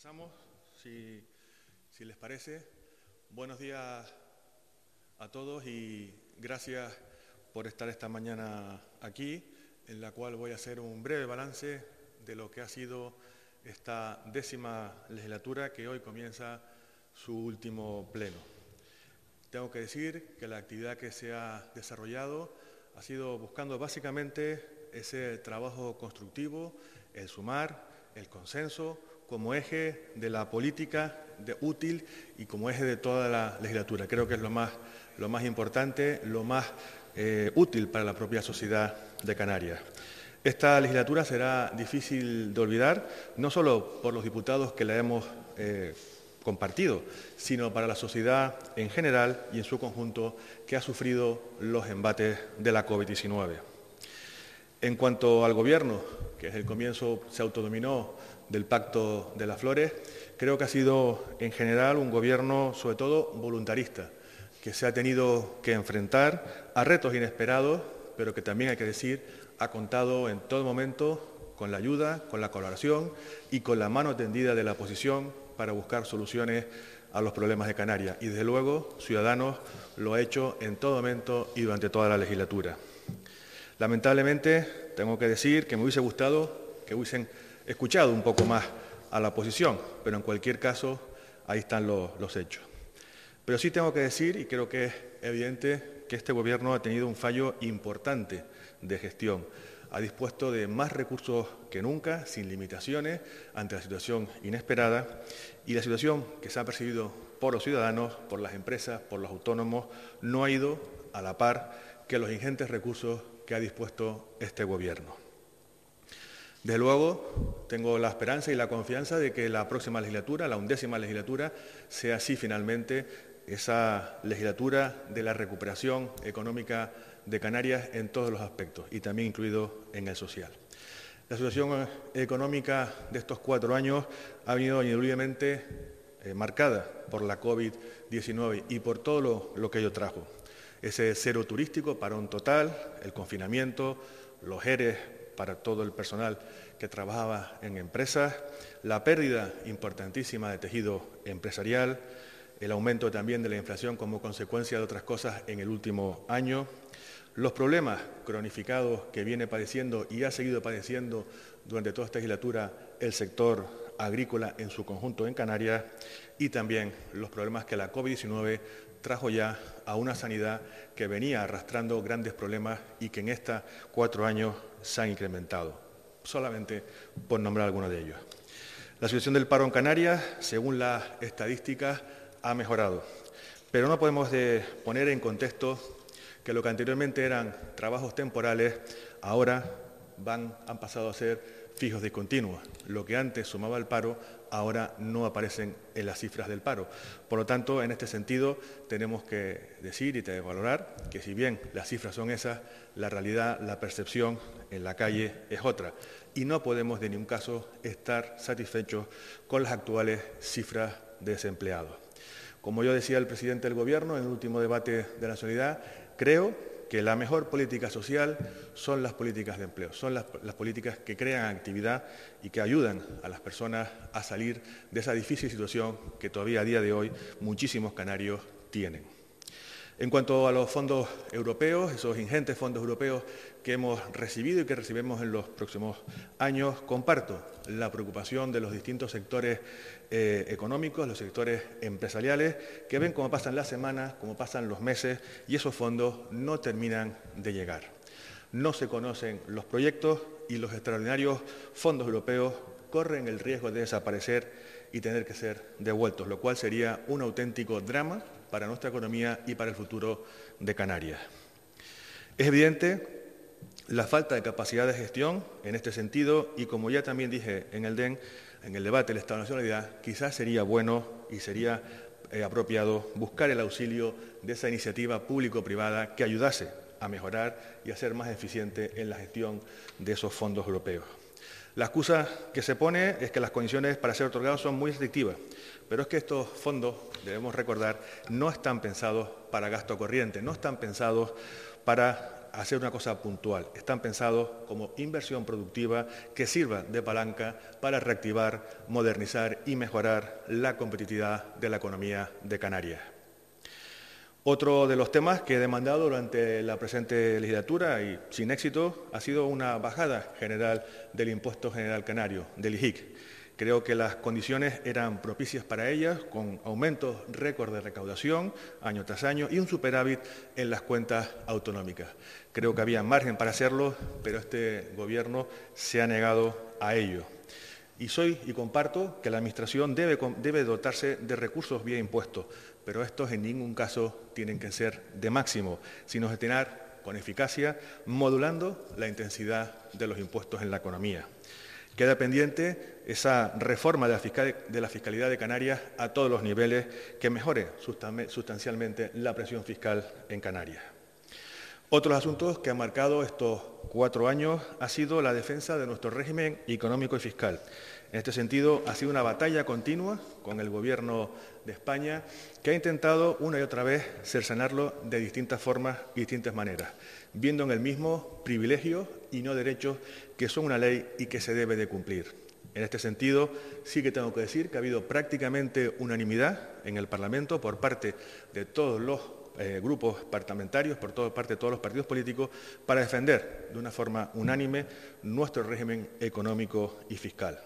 Comenzamos, si les parece. Buenos días a todos y gracias por estar esta mañana aquí, en la cual voy a hacer un breve balance de lo que ha sido esta 10ª legislatura que hoy comienza su último pleno. Tengo que decir que la actividad que se ha desarrollado ha sido buscando básicamente ese trabajo constructivo, el sumar, el consenso, como eje de la política útil y como eje de toda la legislatura. Creo que es lo más importante, lo más útil para la propia sociedad de Canarias. Esta legislatura será difícil de olvidar, no solo por los diputados que la hemos compartido, sino para la sociedad en general y en su conjunto que ha sufrido los embates de la COVID-19. En cuanto al Gobierno, que desde el comienzo se autodominó del Pacto de las Flores, creo que ha sido en general un Gobierno, sobre todo, voluntarista, que se ha tenido que enfrentar a retos inesperados, pero que también, hay que decir, ha contado en todo momento con la ayuda, con la colaboración y con la mano tendida de la oposición para buscar soluciones a los problemas de Canarias. Y, desde luego, Ciudadanos lo ha hecho en todo momento y durante toda la legislatura. Lamentablemente, tengo que decir que me hubiese gustado que hubiesen escuchado un poco más a la oposición, pero en cualquier caso, ahí están los hechos. Pero sí tengo que decir, y creo que es evidente, que este Gobierno ha tenido un fallo importante de gestión. Ha dispuesto de más recursos que nunca, sin limitaciones, ante la situación inesperada, y la situación que se ha percibido por los ciudadanos, por las empresas, por los autónomos, no ha ido a la par que los ingentes recursos que ha dispuesto este Gobierno. Desde luego, tengo la esperanza y la confianza de que la próxima legislatura, la 11ª legislatura, sea así finalmente esa legislatura de la recuperación económica de Canarias en todos los aspectos y también incluido en el social. La situación económica de estos 4 años ha venido ineludiblemente marcada por la COVID-19 y por todo lo que ello trajo. Ese cero turístico, parón total, el confinamiento, los ERE para todo el personal que trabajaba en empresas, la pérdida importantísima de tejido empresarial, el aumento también de la inflación como consecuencia de otras cosas en el último año, los problemas cronificados que viene padeciendo y ha seguido padeciendo durante toda esta legislatura el sector agrícola en su conjunto en Canarias y también los problemas que la COVID-19 trajo ya a una sanidad que venía arrastrando grandes problemas y que en estos 4 años se han incrementado, solamente por nombrar algunos de ellos. La situación del paro en Canarias, según las estadísticas, ha mejorado, pero no podemos poner en contexto que lo que anteriormente eran trabajos temporales, ahora han pasado a ser fijos y continuos. Lo que antes sumaba el paro, ahora no aparecen en las cifras del paro. Por lo tanto, en este sentido, tenemos que decir y valorar que si bien las cifras son esas, la realidad, la percepción en la calle es otra. Y no podemos de ningún caso estar satisfechos con las actuales cifras de desempleados. Como yo decía el presidente del Gobierno en el último debate de la nacionalidad, creo que la mejor política social son las políticas de empleo, son las políticas que crean actividad y que ayudan a las personas a salir de esa difícil situación que todavía a día de hoy muchísimos canarios tienen. En cuanto a los fondos europeos, esos ingentes fondos europeos que hemos recibido y que recibimos en los próximos años, comparto la preocupación de los distintos sectores económicos, los sectores empresariales, que ven cómo pasan las semanas, cómo pasan los meses y esos fondos no terminan de llegar. No se conocen los proyectos y los extraordinarios fondos europeos corren el riesgo de desaparecer y tener que ser devueltos, lo cual sería un auténtico drama para nuestra economía y para el futuro de Canarias. Es evidente la falta de capacidad de gestión en este sentido y, como ya también dije en el debate del Estado de Nacionalidad, quizás sería bueno y sería apropiado buscar el auxilio de esa iniciativa público-privada que ayudase a mejorar y a ser más eficiente en la gestión de esos fondos europeos. La excusa que se pone es que las condiciones para ser otorgados son muy restrictivas, pero es que estos fondos, debemos recordar, no están pensados para gasto corriente, no están pensados para hacer una cosa puntual. Están pensados como inversión productiva que sirva de palanca para reactivar, modernizar y mejorar la competitividad de la economía de Canarias. Otro de los temas que he demandado durante la presente legislatura y sin éxito ha sido una bajada general del impuesto general canario, del IJIC. Creo que las condiciones eran propicias para ellas, con aumentos récord de recaudación año tras año y un superávit en las cuentas autonómicas. Creo que había margen para hacerlo, pero este Gobierno se ha negado a ello. Y comparto que la Administración debe dotarse de recursos vía impuestos, pero estos en ningún caso tienen que ser de máximo, sino gestionar con eficacia, modulando la intensidad de los impuestos en la economía. Queda pendiente esa reforma de la fiscalidad de Canarias a todos los niveles que mejore sustancialmente la presión fiscal en Canarias. Otros asuntos que han marcado estos 4 años ha sido la defensa de nuestro régimen económico y fiscal. En este sentido, ha sido una batalla continua con el Gobierno de España que ha intentado una y otra vez cercenarlo de distintas formas y distintas maneras, viendo en el mismo privilegios y no derechos que son una ley y que se debe de cumplir. En este sentido, sí que tengo que decir que ha habido prácticamente unanimidad en el Parlamento por parte de todos los grupos parlamentarios, por parte de todos los partidos políticos, para defender de una forma unánime nuestro régimen económico y fiscal.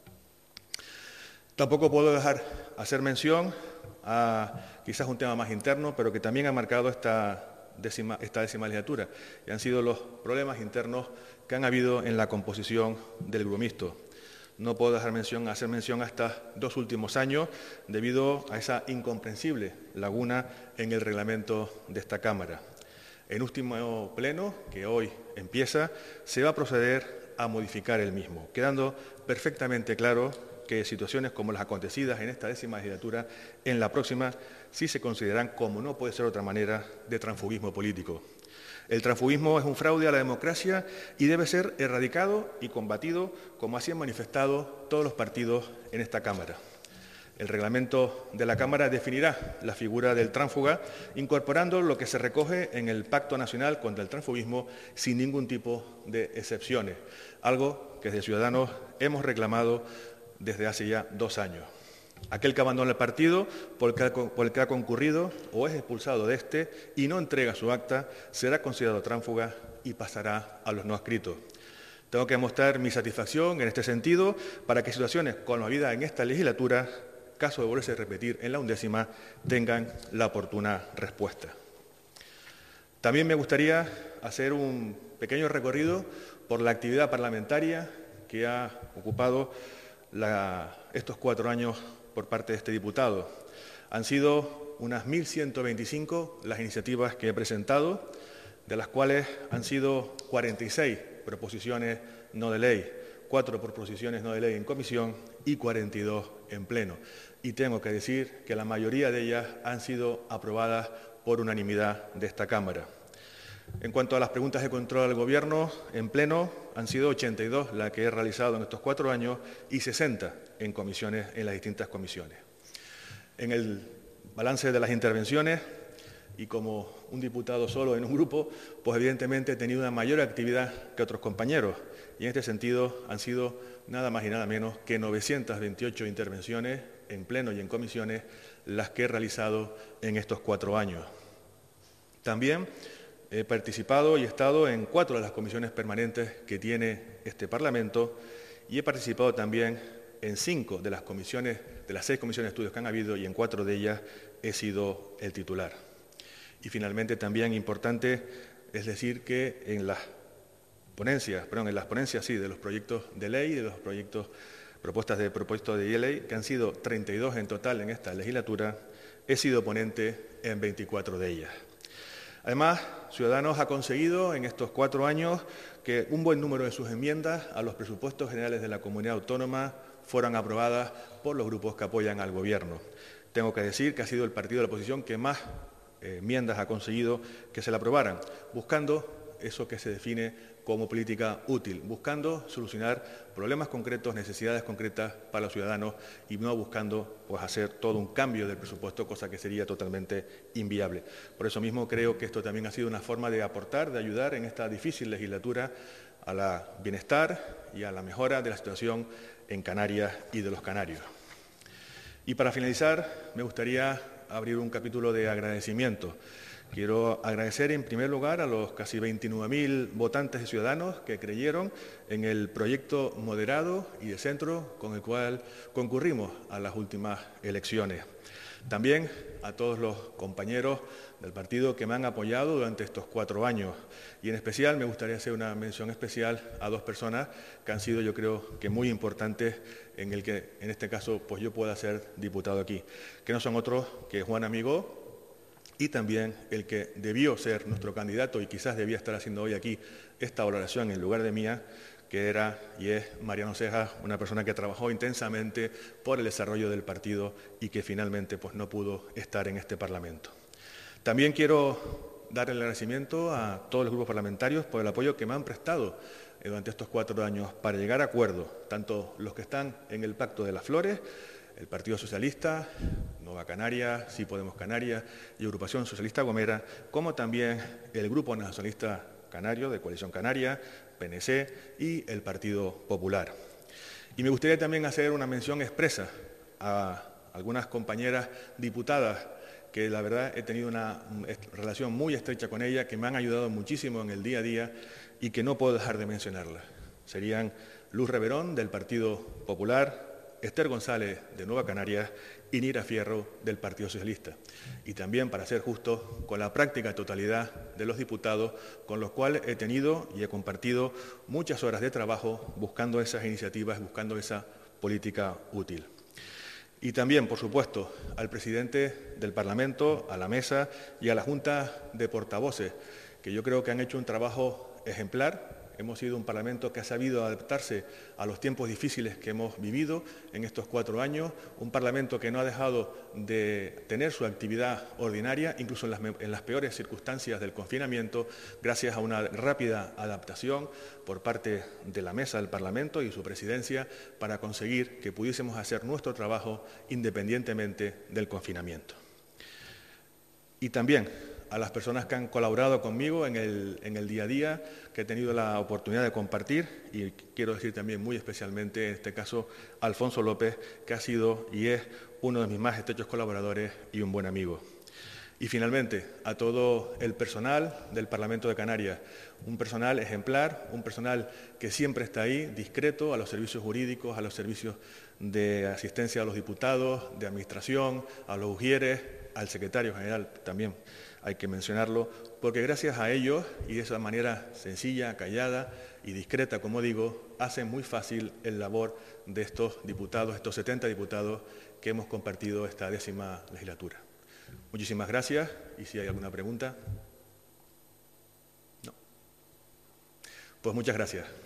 Tampoco puedo dejar hacer mención a quizás un tema más interno, pero que también ha marcado esta décima legislatura, y han sido los problemas internos que han habido en la composición del Grupo Mixto. No puedo dejar hacer mención a estos 2 últimos años debido a esa incomprensible laguna en el reglamento de esta Cámara. En último pleno, que hoy empieza, se va a proceder a modificar el mismo, quedando perfectamente claro que situaciones como las acontecidas en esta 10ª legislatura, en la próxima sí se consideran, como no puede ser de otra manera, de transfugismo político. El transfugismo es un fraude a la democracia y debe ser erradicado y combatido, como así han manifestado todos los partidos en esta Cámara. El reglamento de la Cámara definirá la figura del tránsfuga, incorporando lo que se recoge en el Pacto Nacional contra el Transfugismo sin ningún tipo de excepciones, algo que desde Ciudadanos hemos reclamado desde hace ya 2 años. Aquel que abandona el partido por el que ha concurrido o es expulsado de este y no entrega su acta será considerado tránsfuga y pasará a los no adscritos. Tengo que mostrar mi satisfacción en este sentido para que situaciones como la vida en esta legislatura, caso de volverse a repetir en la 11ª, tengan la oportuna respuesta. También me gustaría hacer un pequeño recorrido por la actividad parlamentaria que ha ocupado estos 4 años por parte de este diputado. Han sido unas 1.125 las iniciativas que he presentado, de las cuales han sido 46 proposiciones no de ley, 4 proposiciones no de ley en comisión y 42 en pleno. Y tengo que decir que la mayoría de ellas han sido aprobadas por unanimidad de esta Cámara. En cuanto a las preguntas de control al Gobierno, en pleno han sido 82 las que he realizado en estos 4 años y 60 en las distintas comisiones. En el balance de las intervenciones, y como un diputado solo en un grupo, pues evidentemente he tenido una mayor actividad que otros compañeros, y en este sentido han sido nada más y nada menos que 928 intervenciones en pleno y en comisiones las que he realizado en estos 4 años. También he participado y he estado en 4 de las comisiones permanentes que tiene este Parlamento y he participado también en 5 de las 6 comisiones de estudios que han habido y en 4 de ellas he sido el titular. Y finalmente también importante es decir que en las ponencias de los proyectos de ley, de los propuestos de ley, que han sido 32 en total en esta legislatura, he sido ponente en 24 de ellas. Además, Ciudadanos ha conseguido en estos 4 años que un buen número de sus enmiendas a los presupuestos generales de la comunidad autónoma fueran aprobadas por los grupos que apoyan al Gobierno. Tengo que decir que ha sido el partido de la oposición que más enmiendas ha conseguido que se le aprobaran, buscando eso que se define como política útil, buscando solucionar problemas concretos, necesidades concretas para los ciudadanos y no buscando pues, hacer todo un cambio del presupuesto, cosa que sería totalmente inviable. Por eso mismo creo que esto también ha sido una forma de aportar, de ayudar en esta difícil legislatura al bienestar y a la mejora de la situación en Canarias y de los canarios. Y para finalizar, me gustaría abrir un capítulo de agradecimiento. Quiero agradecer en primer lugar a los casi 29.000 votantes y ciudadanos que creyeron en el proyecto moderado y de centro con el cual concurrimos a las últimas elecciones. También a todos los compañeros del partido que me han apoyado durante estos 4 años y en especial me gustaría hacer una mención especial a 2 personas que han sido yo creo que muy importantes en el que en este caso pues yo pueda ser diputado aquí, que no son otros que Juan Amigó y también el que debió ser nuestro candidato y quizás debía estar haciendo hoy aquí esta valoración en lugar de mía, que era y es Mariano Cejas, una persona que trabajó intensamente por el desarrollo del partido y que finalmente pues, no pudo estar en este Parlamento. También quiero dar el agradecimiento a todos los grupos parlamentarios por el apoyo que me han prestado durante estos 4 años para llegar a acuerdos, tanto los que están en el Pacto de las Flores, el Partido Socialista, Nueva Canarias, Sí Podemos Canarias y Agrupación Socialista Gomera, como también el Grupo Nacionalista Canario de Coalición Canaria, PNC y el Partido Popular. Y me gustaría también hacer una mención expresa a algunas compañeras diputadas que la verdad he tenido una relación muy estrecha con ellas, que me han ayudado muchísimo en el día a día y que no puedo dejar de mencionarlas. Serían Luz Reverón, del Partido Popular, Esther González, de Nueva Canarias, y Nira Fierro, del Partido Socialista. Y también, para ser justo, con la práctica totalidad de los diputados, con los cuales he tenido y he compartido muchas horas de trabajo buscando esas iniciativas, buscando esa política útil. Y también, por supuesto, al presidente del Parlamento, a la mesa y a la Junta de Portavoces, que yo creo que han hecho un trabajo ejemplar. Hemos sido un Parlamento que ha sabido adaptarse a los tiempos difíciles que hemos vivido en estos 4 años, un Parlamento que no ha dejado de tener su actividad ordinaria, incluso en las peores circunstancias del confinamiento, gracias a una rápida adaptación por parte de la mesa del Parlamento y su presidencia para conseguir que pudiésemos hacer nuestro trabajo independientemente del confinamiento. Y también a las personas que han colaborado conmigo en el día a día, que he tenido la oportunidad de compartir, y quiero decir también muy especialmente, en este caso, a Alfonso López, que ha sido y es uno de mis más estrechos colaboradores y un buen amigo. Y finalmente, a todo el personal del Parlamento de Canarias, un personal ejemplar, un personal que siempre está ahí, discreto, a los servicios jurídicos, a los servicios de asistencia a los diputados, de administración, a los ujieres, al secretario general también hay que mencionarlo, porque gracias a ellos y de esa manera sencilla, callada y discreta, como digo, hacen muy fácil el labor de estos diputados, estos 70 diputados que hemos compartido esta 10ª legislatura. Muchísimas gracias y si hay alguna pregunta. No. Pues muchas gracias.